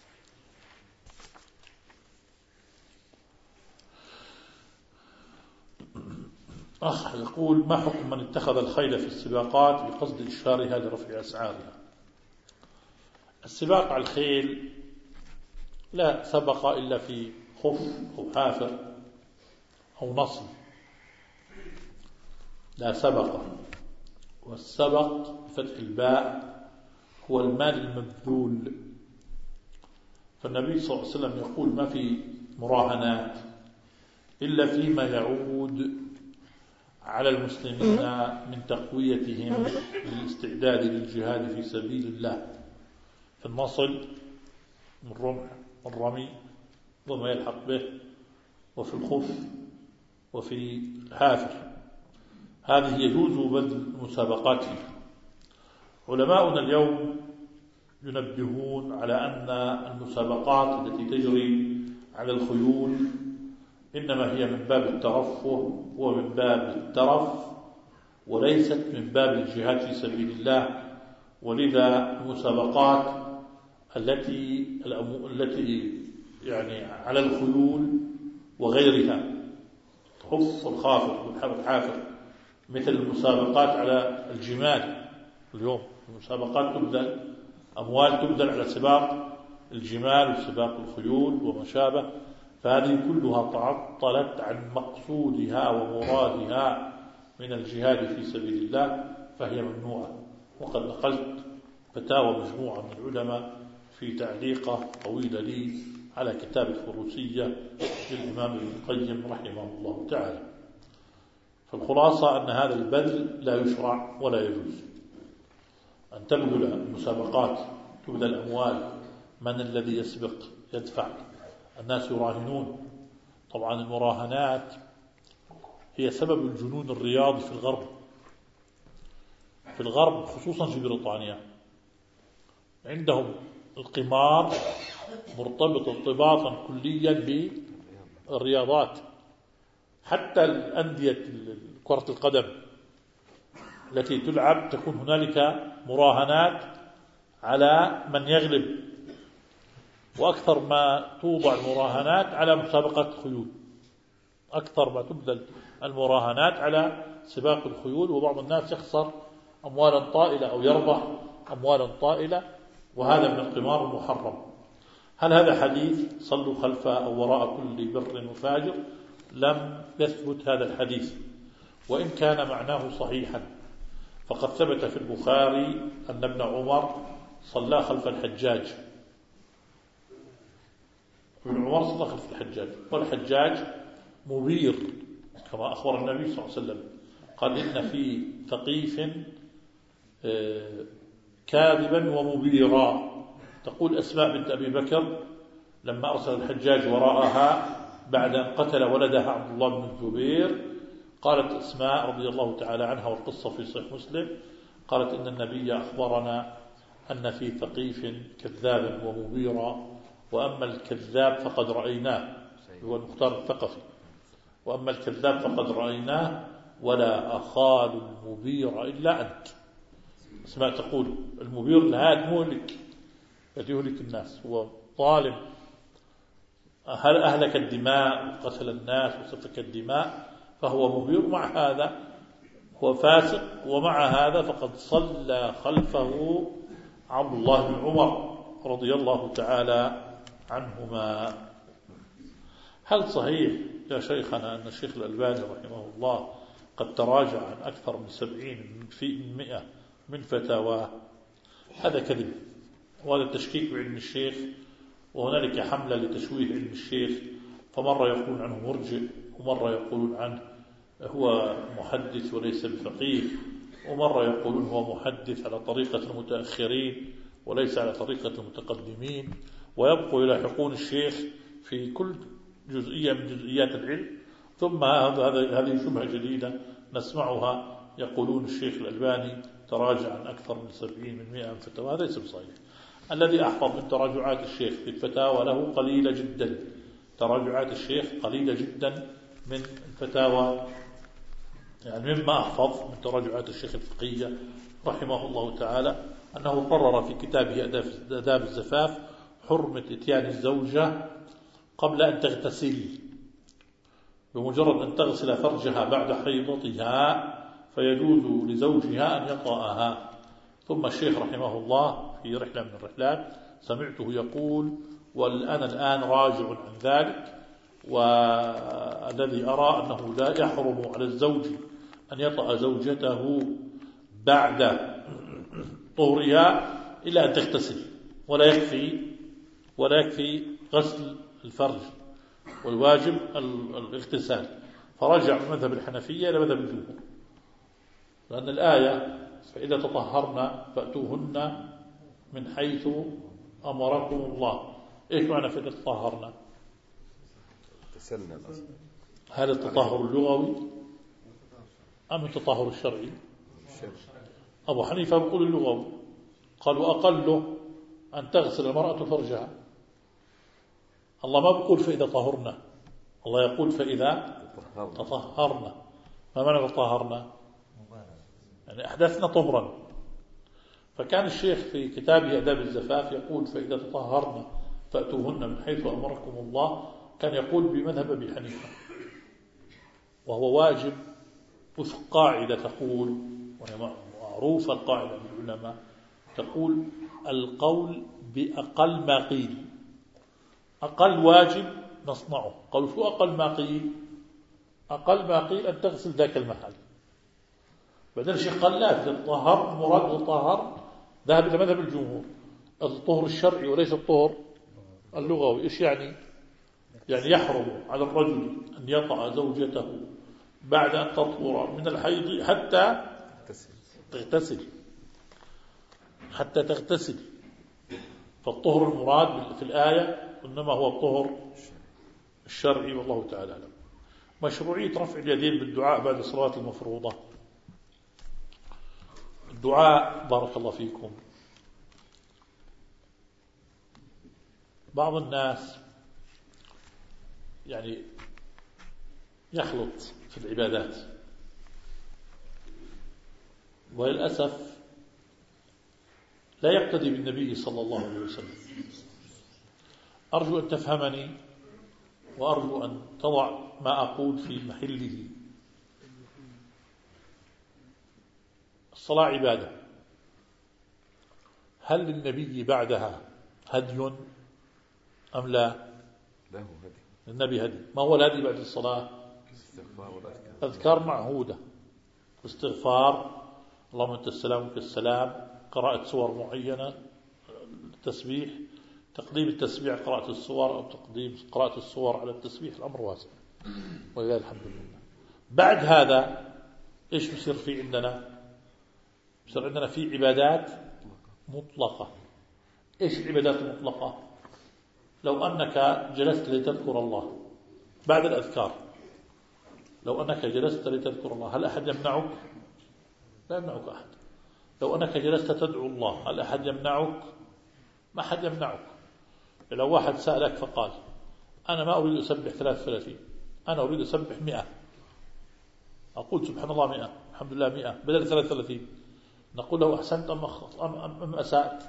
أخ يقول: ما حكم من اتخذ الخيل في السباقات بقصد إشهارها لرفع أسعارها؟ السباق على الخيل لا سبق إلا في خف أو حافر أو نصب، لا سبق. والسبق بفتح الباء هو المال المبذول. فالنبي صلى الله عليه وسلم يقول: ما في مراهنات إلا فيما يعود على المسلمين من تقويتهم للاستعداد للجهاد في سبيل الله في النصل من رمح والرمي وما يلحق به، وفي الخف، وفي الحافر. هذه يجوز بذل مسابقات فيها. علماؤنا اليوم ينبهون على أن المسابقات التي تجري على الخيول إنما هي من باب الترفه ومن باب الترف، وليست من باب الجهاد في سبيل الله. ولذا المسابقات التي يعني على الخيول وغيرها، الخف والخافر والحافر، مثل المسابقات على الجمال. اليوم المسابقات تبذل أموال تبذل على سباق الجمال وسباق الخيول وما شابه، فهذه كلها تعطلت عن مقصودها ومرادها من الجهاد في سبيل الله، فهي ممنوعة. وقد نقلت فتاوى مجموعة من العلماء في تعليقة طويلة لي على كتاب الفروسية للإمام ابن القيم رحمه الله تعالى. فالخلاصة أن هذا البذل لا يشرع ولا يجوز. أن تبذل المسابقات، تبذل أموال، من الذي يسبق يدفع، الناس يراهنون. طبعا المراهنات هي سبب الجنون الرياضي في الغرب، خصوصا في بريطانيا. عندهم القمار مرتبط ارتباطا كليا بالرياضات. حتى الأندية كرة القدم التي تلعب تكون هنالك مراهنات على من يغلب، وأكثر ما توضع المراهنات على مسابقة الخيول، أكثر ما تبذل المراهنات على سباق الخيول. وبعض الناس يخسر أموالا طائلة أو يربح أموالا طائلة، وهذا من القمار المحرم. هل هذا حديث صلوا خلف أو وراء كل بر وفاجر؟ لم يثبت هذا الحديث، وإن كان معناه صحيحا، فقد ثبت في البخاري أن ابن عمر صلى خلف الحجاج. ابن عمر صلى خلف الحجاج، والحجاج مبير كما أخبر النبي صلى الله عليه وسلم، قال إن في ثقيف كاذبا ومبيرا. تقول أسماء بنت أبي بكر لما أرسل الحجاج وراءها بعد أن قتل ولدها عبد الله بن الزبير، قالت أسماء رضي الله تعالى عنها، والقصة في صحيح مسلم، قالت إن النبي أخبرنا أن في ثقيف كذابا ومبيرا، وأما الكذاب فقد رأيناه، هو المختار الثقفي، وأما الكذاب فقد رأيناه ولا أخال المبير إلا أنت. اسمع تقول المبير الهاد مهلك، يهلك الناس، هو ظالم، أهلك الدماء وقتل الناس وسفك الدماء، فهو مبير. مع هذا هو فاسق، ومع هذا فقد صلى خلفه عبد الله بن عمر رضي الله تعالى عنهما. هل صحيح يا شيخنا أن الشيخ الألباني رحمه الله قد تراجع عن أكثر من 70% من فتاواه؟ هذا كذب، وهذا التشكيك بعلم الشيخ، وهنالك حملة لتشويه علم الشيخ، فمرة يقولون عنه مرجئ، ومرة يقولون عنه هو محدث وليس بفقيه، ومرة يقولون هو محدث على طريقة المتأخرين وليس على طريقة المتقدمين، ويبقوا يلاحقون الشيخ في كل جزئية من جزئيات العلم. ثم هذه شبهة جديدة نسمعها، يقولون الشيخ الألباني تراجع عن أكثر من 70% من فتاوى. هذا ليس بصحيح. الذي أحفظ من تراجعات الشيخ في الفتاوى له قليلة جدا، تراجعات الشيخ قليلة جدا من الفتاوى، يعني مما أحفظ من تراجعات الشيخ الفقهية رحمه الله تعالى أنه قرر في كتابه آداب الزفاف حرمة إتيان الزوجة قبل أن تغتسل، بمجرد أن تغسل فرجها بعد حيضتها فيجوز لزوجها أن يطأها. ثم الشيخ رحمه الله في رحلة من الرحلات سمعته يقول: والآن راجع عن ذلك، والذي أرى أنه لا يحرم على الزوج أن يطأ زوجته بعد طهرها إلا أن تغتسل، ولا يكفي غسل الفرج، والواجب الاغتسال. فرجع من مذهب الحنفية إلى مذهب الجمهور، لأن الآية فإذا تطهرنا فأتوهن من حيث أمركم الله. إيش معنى فإذا تطهرنا؟ هل التطهر اللغوي أم التطهر الشرعي؟ أبو حنيفة يقول اللغوي، قالوا أقله أن تغسل المرأة فرجها. الله ما بيقول فإذا طهرنا، الله يقول فإذا تطهرنا. ما معنى تطهرنا؟ يعني أحدثنا طهرا. فكان الشيخ في كتابه آداب الزفاف يقول فإذا تطهرنا فأتوهن من حيث أمركم الله، كان يقول بمذهب أبي حنيفة، وهو واجب وفق قاعدة تقول، وهي معروفة القاعدة من العلماء، تقول القول بأقل ما قيل. أقل واجب نصنعه. قالوا شو أقل ما قيل؟ أقل ما قيل أن تغسل ذاك المحل. بعدين الشيخ قال لا، الطهر مراد الطهر ذهب إلى مذهب الجمهور، الطهر الشرعي وليس الطهر اللغوي. إيش يعني؟ يعني يحرم على الرجل أن يطأ زوجته بعد أن تطهر من الحيض حتى تغتسل. فالطهر المراد في الآية إنما هو الطهر الشرعي، والله تعالى أعلم. مشروعية رفع اليدين بالدعاء بعد الصلوات المفروضة. الدعاء بارك الله فيكم، بعض الناس يعني يخلط في العبادات، وللأسف لا يقتدي بالنبي صلى الله عليه وسلم. أرجو أن تفهمني، وأرجو أن تضع ما أقول في محله. الصلاة عبادة، هل للنبي بعدها هدي أم لا؟ النبي هدي. ما هو الهدي بعد الصلاة؟ أذكار معهودة، استغفار، اللهم أنت السلام وأنت السلام، قراءة سور معينة، التسبيح، تقديم التسبيح قراءة السور أو تقديم قراءة السور على التسبيح، الأمر واسع ولله الحمد لله. بعد هذا إيش بصير في عندنا؟ بصير عندنا في عبادات مطلقة. إيش العبادات المطلقة؟ لو أنك جلست لتذكر الله بعد الأذكار، لو أنك جلست لتذكر الله هل أحد يمنعك؟ لا يمنعك أحد. لو أنك جلست تدعو الله هل أحد يمنعك؟ ما أحد يمنعك. لو واحد سألك فقال أنا ما أريد أسبح 33، أنا أريد أسبح 100، أقول سبحان الله 100 الحمد لله 100 بدل 33، نقول له أحسنت أم أسأت؟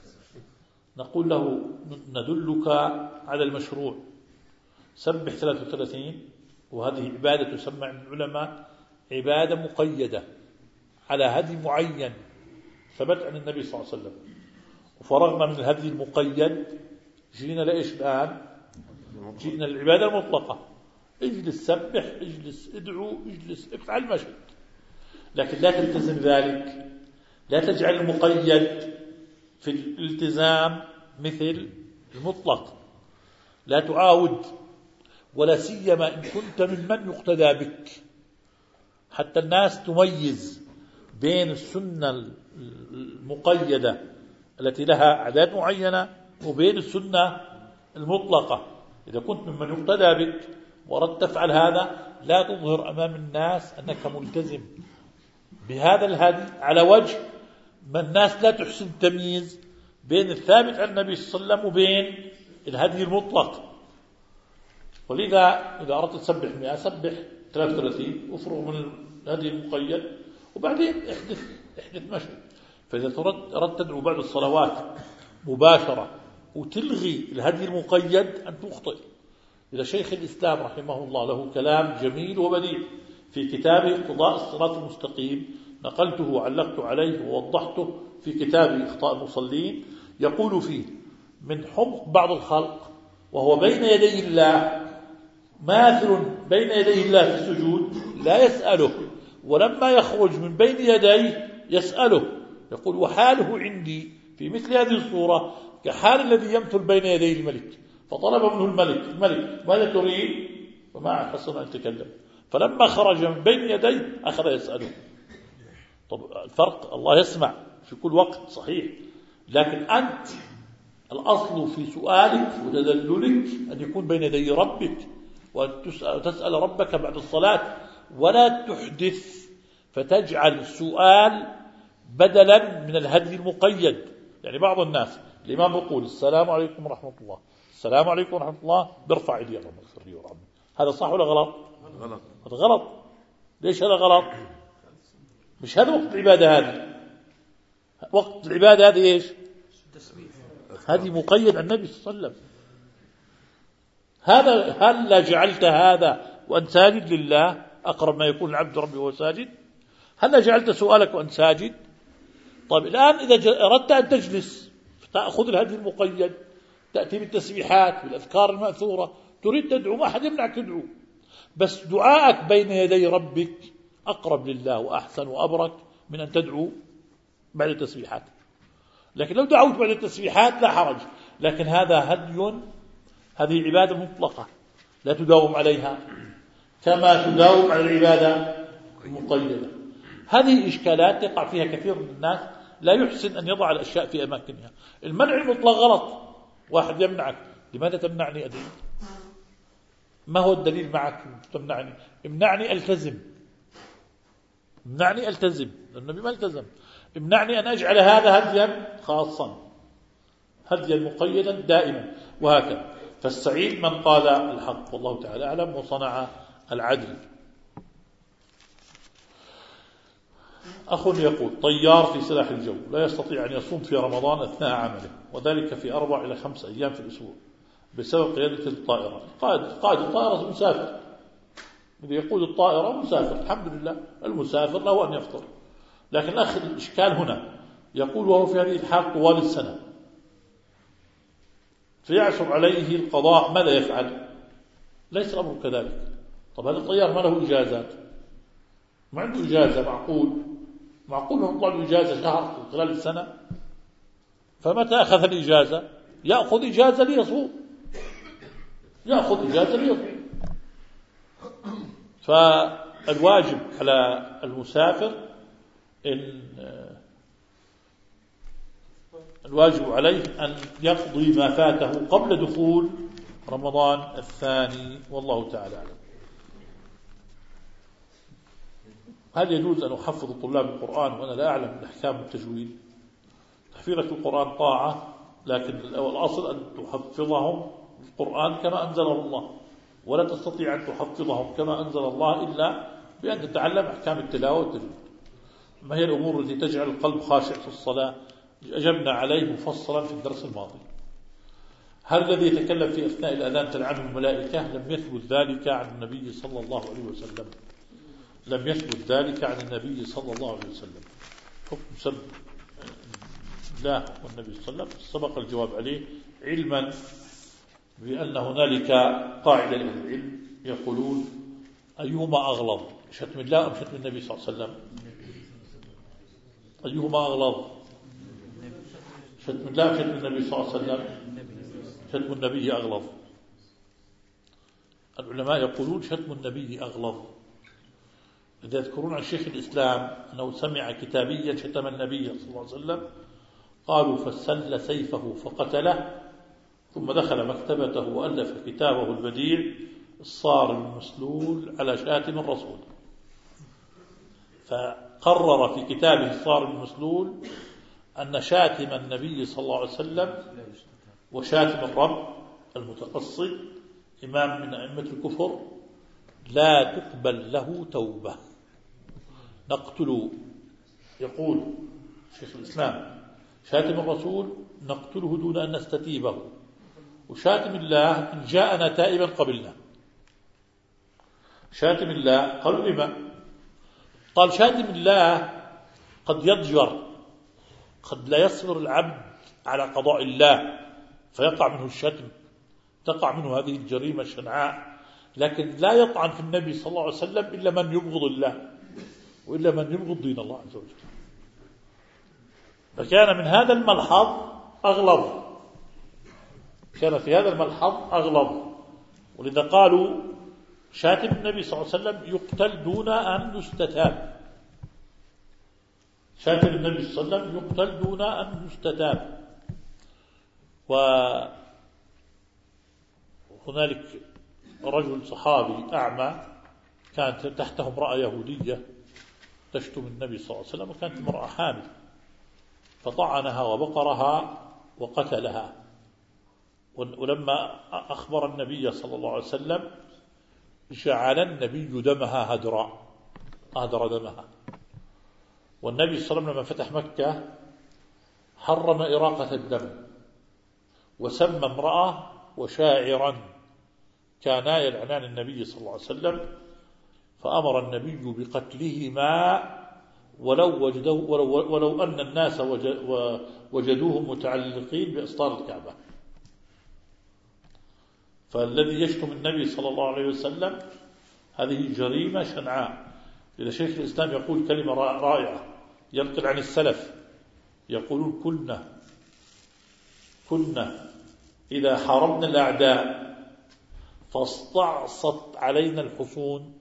نقول له ندلك على المشروع، سبح 33، وهذه عبادة تسمى عند العلماء عبادة مقيدة على هدي معين ثبت عن النبي صلى الله عليه وسلم. وفرغنا من الهدي المقيد، جينا لإيش الآن؟ جينا للعبادة المطلقة، اجلس سبح، اجلس ادعو، اجلس افعل ما شئت، لكن لا تلتزم ذلك. لا تجعل المقيد في الالتزام مثل المطلق، لا تعاود، ولا سيما إن كنت ممن يقتدى بك، حتى الناس تميز بين السنة المقيدة التي لها أعداد معينة وبين السنة المطلقة. إذا كنت ممن يقتدى بك وردت تفعل هذا، لا تظهر أمام الناس أنك ملتزم بهذا الهدي على وجه ما الناس لا تحسن تمييز بين الثابت عن النبي صلى الله عليه وسلم وبين الهدي المطلق. ولذا إذا أردت تسبح 100 سبح 33 وفرغ من الهدي المقيد، وبعدين احدث مشي. فإذا أردت تدعو بعد الصلوات مباشرة وتلغي الهدي المقيد أن تخطئ. إذا شيخ الإسلام رحمه الله له كلام جميل وبديع في كتابه اقتضاء الصراط المستقيم، نقلته وعلقت عليه ووضحته في كتابه اخطاء المصلين، يقول فيه من حمق بعض الخلق وهو بين يدي الله، ماثل بين يدي الله في السجود لا يسأله، ولما يخرج من بين يديه يسأله. يقول وحاله عندي في مثل هذه الصورة كحال الذي يمثل بين يدي الملك، فطلب منه الملك ماذا تريد؟ وما حسن أن تكلم، فلما خرج من بين يديه أخذ يسأله. طب الفرق الله يسمع في كل وقت صحيح، لكن أنت الأصل في سؤالك وتذللك أن يكون بين يدي ربك، وأن تسأل ربك بعد الصلاة، ولا تحدث فتجعل السؤال بدلا من الهدي المقيد. يعني بعض الناس الإمام يقول السلام عليكم ورحمة الله، السلام عليكم ورحمة الله، بيرفع يديه اللهم اغفر لي وارحمني. هذا صح ولا غلط؟ غلط. هذا غلط. ليش هذا غلط؟ مش هذا وقت العبادة. هذه وقت العبادة هذه إيش؟ هذه مقيد عن النبي صلى الله عليه وسلم. هذا هل جعلت هذا وأنت ساجد لله أقرب ما يكون العبد ربه وهو ساجد؟ هل جعلت سؤالك وأنت ساجد؟ طيب الآن إذا أردت أن تجلس تأخذ الهدي المقيد، تأتي بالتسبيحات بالأذكار المأثورة، تريد تدعو، ما أحد يمنعك تدعو، بس دعائك بين يدي ربك أقرب لله وأحسن وأبرك من أن تدعو بعد التسبيحات. لكن لو دعوت بعد التسبيحات لا حرج، لكن هذا هدي، هذه عبادة مطلقة لا تداوم عليها كما تداوم على العبادة المقيدة. هذه إشكالات يقع فيها كثير من الناس، لا يحسن أن يضع الأشياء في أماكنها. المنع المطلق غلط. واحد يمنعك، لماذا تمنعني أدري؟ ما هو الدليل معك تمنعني؟ امنعني ألتزم، امنعني ألتزم، النبي ما التزم. امنعني أن أجعل هذا هديا خاصا، هديا مقيدا دائما، وهكذا. فالسعيد من قال الحق والله تعالى أعلم وصنع العدل. أخ يقول طيار في سلاح الجو لا يستطيع أن يصوم في رمضان أثناء عمله، وذلك في 4 إلى 5 أيام في الأسبوع بسبب قيادة الطائرة. قائد الطائرة مسافر، اللي يقود الطائرة مسافر، الحمد لله المسافر له أن يفطر. لكن الأخ الإشكال هنا يقول وهو في هذه الحال طوال السنة فيعسر عليه القضاء، ماذا يفعل؟ ليس الأمر كذلك. طب هذا الطيار ما له إجازات، ما عنده إجازة، معقول أن يطلع له إجازة شهر خلال السنة؟ فمتى أخذ الإجازة؟ يأخذ إجازة ليصوم، يأخذ إجازة ليصوم. فالواجب على المسافر الواجب عليه أن يقضي ما فاته قبل دخول رمضان الثاني، والله تعالى أعلم. هل يجوز أن أحفظ طلاب القرآن وأنا لا أعلم الأحكام التجويد؟ تحفيظك القرآن طاعة، لكن الأصل أن تحفظهم القرآن كما أنزل الله، ولا تستطيع أن تحفظهم كما أنزل الله إلا بأن تتعلم أحكام التلاوة والتجويد. ما هي الأمور التي تجعل القلب خاشع في الصلاة؟ أجبنا عليه مفصلا في الدرس الماضي. هل الذي يتكلم في أثناء الأذان تلعنه الملائكة؟ لم يثبت ذلك عن النبي صلى الله عليه وسلم، لم يثبت ذلك عن النبي صلى الله عليه وسلم. حكم سب الله والنبي صلى الله عليه وسلم سبق الجواب عليه، علما بأن هنالك قاعدة للعلم يقولون أيهما أغلظ، شتم الله أم شتم النبي صلى الله عليه وسلم؟ أيهما أغلظ، شتم الله أم شتم النبي صلى الله عليه وسلم؟ شتم النبي أغلظ. العلماء يقولون شتم النبي أغلظ. إذا يذكرون عن شيخ الإسلام أنه سمع كتابيا شتم النبي صلى الله عليه وسلم، قالوا فسل سيفه فقتله، ثم دخل مكتبته وألف كتابه البديع الصارم المسلول على شاتم الرسول، فقرر في كتابه الصارم المسلول أن شاتم النبي صلى الله عليه وسلم وشاتم الرب المتقصد إمام من أئمة الكفر لا تقبل له توبة، نقتل. يقول شيخ الإسلام شاتم الرسول نقتله دون أن نستتيبه، وشاتم الله إن جاءنا تائبا قبلنا. شاتم الله قالوا لما؟ قال شاتم الله قد يضجر، قد لا يصبر العبد على قضاء الله فيقع منه الشتم، تقع منه هذه الجريمة الشنعاء، لكن لا يطعن في النبي صلى الله عليه وسلم إلا من يبغض الله وإلا من يبغض دين الله عز وجل. فكان من هذا الملحظ أغلظ، كان في هذا الملحظ أغلظ، ولذا قالوا شاتم النبي صلى الله عليه وسلم يقتل دون أن يستتاب. شاتم النبي صلى الله عليه وسلم يقتل دون أن يستتاب. وهنالك رجل صحابي أعمى كانت تحته امرأة يهودية تشتم النبي صلى الله عليه وسلم، وكانت امرأة حامل، فطعنها وبقرها وقتلها. ولما أخبر النبي صلى الله عليه وسلم جعل النبي دمها هدرا، أهدر دمها. والنبي صلى الله عليه وسلم لما فتح مكة حرم إراقة الدم، وسمى امرأة وشاعرا كانا يلعنان النبي صلى الله عليه وسلم، فأمر النبي بقتلهما ولو أن الناس وجدوهم متعلقين بأسطار الكعبة. فالذي يشتم النبي صلى الله عليه وسلم هذه جريمة شنعاء. إذا شيخ الإسلام يقول كلمة رائعة ينقل عن السلف، يقولون كنا إذا حاربنا الأعداء فاستعصت علينا الحصون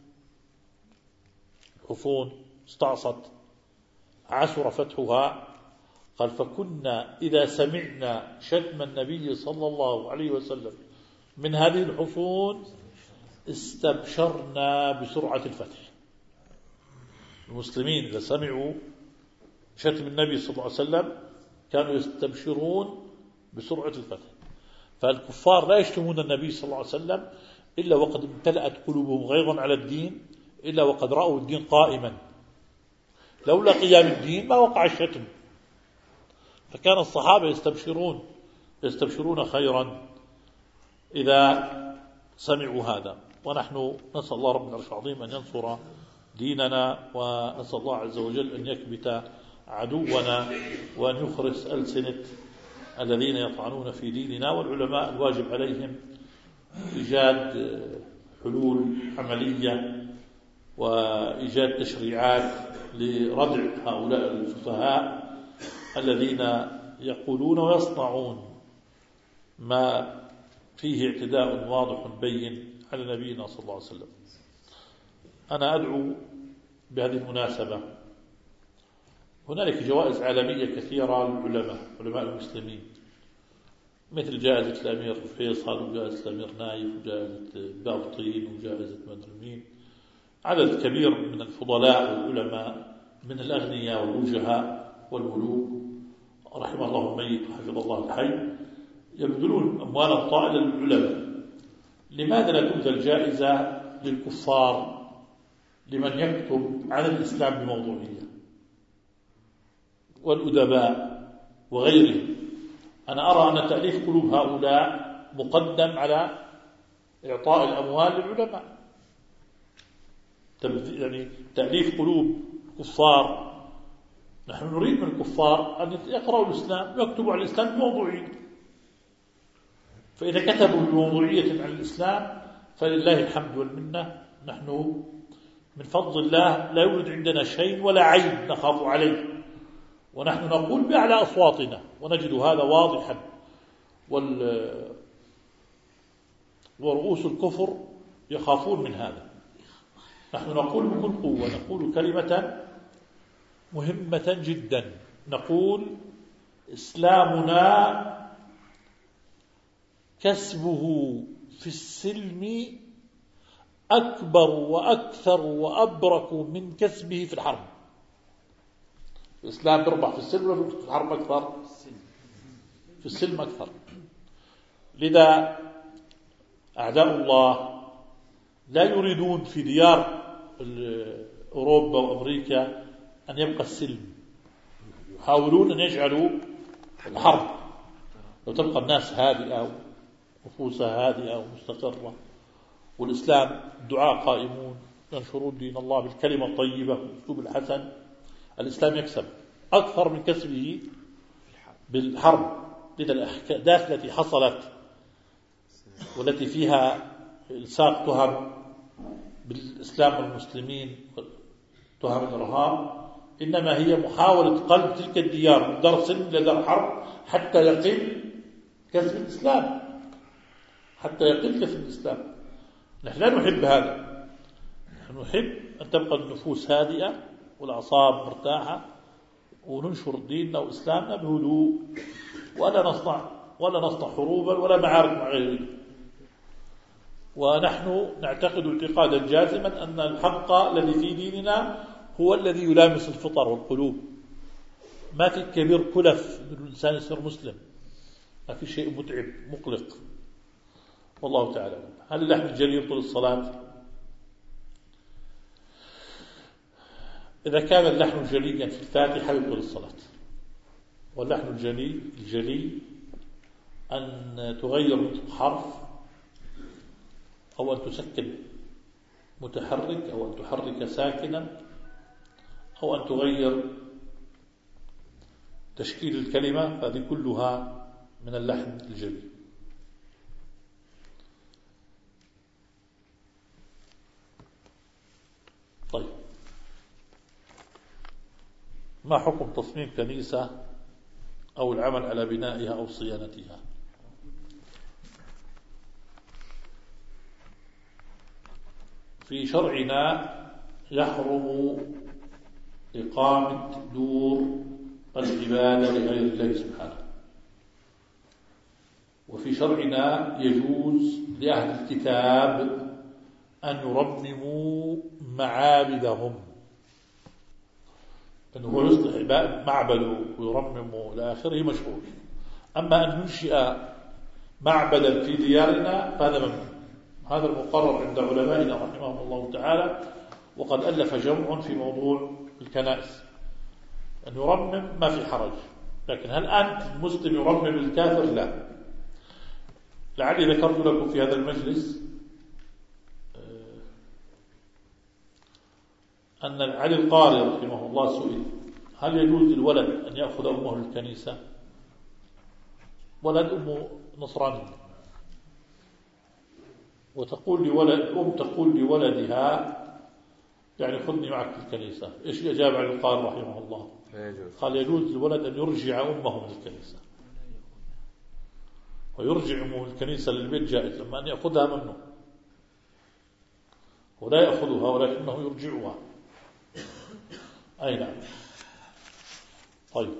استعصت عسر فتحها، قال فكنا إذا سمعنا شتم النبي صلى الله عليه وسلم من هذه الحصون استبشرنا بسرعة الفتح. المسلمين إذا سمعوا شتم النبي صلى الله عليه وسلم كانوا يستبشرون بسرعة الفتح. فالكفار لا يشتمون النبي صلى الله عليه وسلم إلا وقد امتلأت قلوبهم غيظا على الدين، إلا وقد رأوا الدين قائما. لولا قيام الدين ما وقع الشتم. فكان الصحابة يستبشرون خيرا إذا سمعوا هذا. ونحن نسأل الله رب العرش العظيم أن ينصر ديننا، ونسأل الله عز وجل أن يكبت عدونا وأن يخرس ألسنة الذين يطعنون في ديننا. والعلماء الواجب عليهم إيجاد حلول عملية وإيجاد تشريعات لردع هؤلاء السفهاء الذين يقولون ويصنعون ما فيه اعتداء واضح بين على نبينا صلى الله عليه وسلم. أنا أدعو بهذه المناسبة، هنالك جوائز عالمية كثيرة للعلماء، علماء المسلمين، مثل جائزة الأمير فيصل وجائزة الأمير نايف وجائزة باطين وجائزة مدرمين. عدد كبير من الفضلاء والعلماء من الأغنياء والوجهاء والملوك رحمه الله الميت وحفظ الله الحي يبذلون أموالا طائلة للعلماء. لماذا لا تبذل جائزة للكفار لمن يكتب عن الإسلام بموضوعية، والأدباء وغيرهم؟ أنا أرى أن تأليف قلوب هؤلاء مقدم على إعطاء الأموال للعلماء. يعني تأليف قلوب كفار، نحن نريد من الكفار أن يقرأوا الإسلام ويكتبوا عن الإسلام بموضوعية. فإذا كتبوا بموضوعية عن الإسلام فلله الحمد والمنة. نحن من فضل الله لا يوجد عندنا شيء ولا عيب نخاف عليه، ونحن نقول بأعلى أصواتنا ونجد هذا واضحا. ورؤوس الكفر يخافون من هذا. نحن نقول بكل قوة، نقول كلمة مهمة جدا، نقول إسلامنا كسبه في السلم أكبر وأكثر وأبرك من كسبه في الحرب. الإسلام بربح في السلم ولا في الحرب أكثر؟ في السلم أكثر. لذا أعداء الله لا يريدون في ديار أوروبا وأمريكا أن يبقى السلم، يحاولون أن يجعلوا الحرب. لو تبقى الناس هادئة ونفوسها هادئة ومستقرة والإسلام الدعاء قائمون ينشرون دين الله بالكلمة الطيبة والأسلوب الحسن، الإسلام يكسب أكثر من كسبه بالحرب. لذا الأحداث التي حصلت والتي فيها إلصاق تهم بالإسلام والمسلمين، تهم الإرهاب، إنما هي محاولة قلب تلك الديار من دار سلم إلى دار حرب حتى يقل كسب الإسلام، حتى يقل كسب الإسلام. نحن لا نحب هذا، نحن نحب أن تبقى النفوس هادئة والأعصاب مرتاحة، وننشر ديننا وإسلامنا بهدوء، ولا نصنع حروبا ولا معارك مع غيرنا. ونحن نعتقد اعتقادا جازما أن الحق الذي في ديننا هو الذي يلامس الفطر والقلوب. ما في كبير كلف أن الإنسان يصير مسلم، ما في شيء متعب مقلق. والله تعالى. هل اللحن الجلي طول الصلاة؟ إذا كان اللحن جليا في الفاتحة يبطل الصلاة. واللحن الجلي أن تغير حرف، أو أن تسكن متحرك، أو أن تحرك ساكنا، أو أن تغير تشكيل الكلمة، فهذه كلها من اللحن الجلي. طيب، ما حكم تصميم كنيسة أو العمل على بنائها أو صيانتها؟ في شرعنا يحرم إقامة دور العبادة لغير الله سبحانه، وفي شرعنا يجوز لأهل الكتاب أن يرمموا معابدهم، أنه هو يصلح معبده ويرمم إلى آخره مشروع. أما أن ننشئ معبدا في ديارنا فهذا ممنوع. هذا المقرر عند علمائنا رحمهم الله تعالى، وقد ألف جمع في موضوع الكنائس. أن يرمم ما في حرج، لكن هل أنت المسلم يرمم الكافر؟ لا. لعلي ذكرت لكم في هذا المجلس أن علي القاري رحمه الله سئل: هل يجوز للولد أن يأخذ أمه للكنيسة؟ ولد أمه نصراني، وتقول تقول لولدها يعني خذني معك في الكنيسة. إيش أجاب علي القاري رحمه الله؟ قال: يجوز للولد أن يرجع أمه من الكنيسة، ويرجع أمه الكنيسة للبيت جائز، أما أن يأخذها منه ولا يأخذها ولكنه يرجعها. أي نعم. طيب،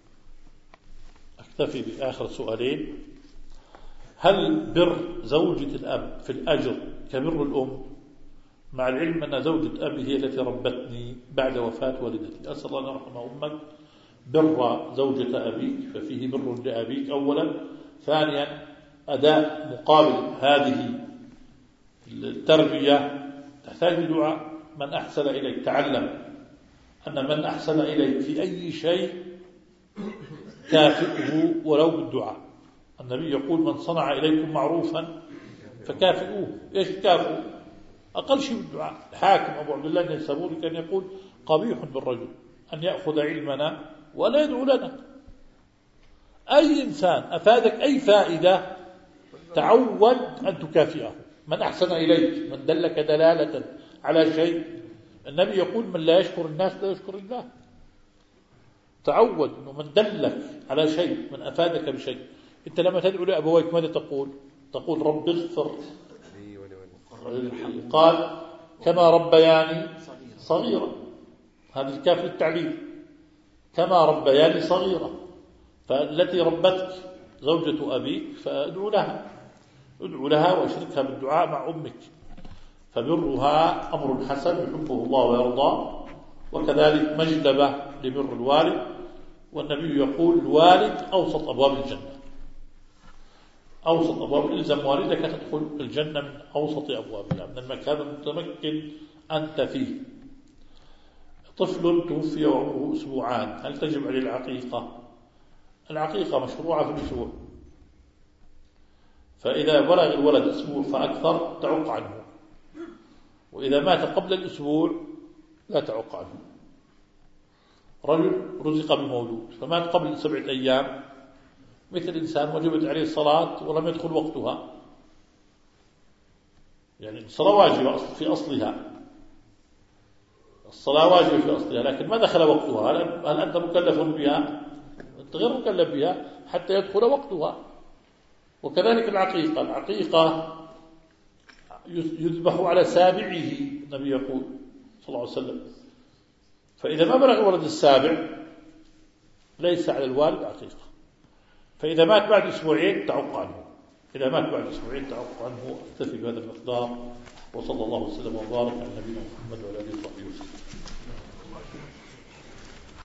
أكتفي بآخر سؤالين. هل بر زوجة الأب في الأجر كبر الأم؟ مع العلم أن زوجة أبي هي التي ربتني بعد وفاة والدتي. أسأل الله أن يرحم أمك. بر زوجة أبيك ففيه بر لأبيك أولا، ثانيا أداء مقابل هذه التربية تحتاج لدعاء. من أحسن إليك، تعلم أن من أحسن إليك في أي شيء كافئه ولو بالدعاء. النبي يقول: من صنع إليكم معروفا فكافئوه. إيش كافئوه؟ أقل شيء بالدعاء. الحاكم أبو عبد الله النيسابوري كان يقول: قبيح بالرجل أن يأخذ علمنا ولا يدعو لنا. أي إنسان أفادك أي فائدة تعود أن تكافئه. من أحسن إليك، من دلك دلالة على شيء، النبي يقول: من لا يشكر الناس لا يشكر الله. تعود أنه من دلك على شيء، من أفادك بشيء. أنت لما تدعو لأبويك ماذا تقول؟ تقول: رب اغفر. قال: كما ربياني صغيرا. هذا الكاف للتعليل. كما ربياني صغيرا. فالتي ربتك زوجة أبيك فادعو لها واشركها بالدعاء مع أمك. فبرها أمر حسن يحبه الله ويرضاه، وكذلك مجلبة لبر الوالد. والنبي يقول: الوالد أوسط أبواب الجنة. أوسط أبواب، إلزم والدك تدخل الجنة من أوسط أبوابها، من المكان المتمكن أنت فيه. طفل توفي وعمره أسبوعان، هل تجب عليه العقيقة؟ العقيقة مشروعة في الأسبوع، فإذا بلغ الولد أسبوع فأكثر تعق عنه، وإذا مات قبل الأسبوع لا تعق عنه. رجل رزق بمولود فمات قبل 7 أيام، مثل إنسان وجبت عليه الصلاة ولم يدخل وقتها، يعني الصلاة واجبة في أصلها، الصلاة واجبة في أصلها، لكن ما دخل وقتها. هل أنت مكلف بها؟ أنت غير مكلف بها حتى يدخل وقتها. وكذلك العقيقة يذبح على سابعه، النبي يقول صلى الله عليه وسلم. فإذا ما بلغ الولد السابع ليس على الوالد عقيقة. فإذا مات بعد أسبوعين تعق عنه، إذا مات بعد أسبوعين تعق عنه. أكتفي بهذا المقدار، وصلى الله وسلم وبارك على نبينا محمد.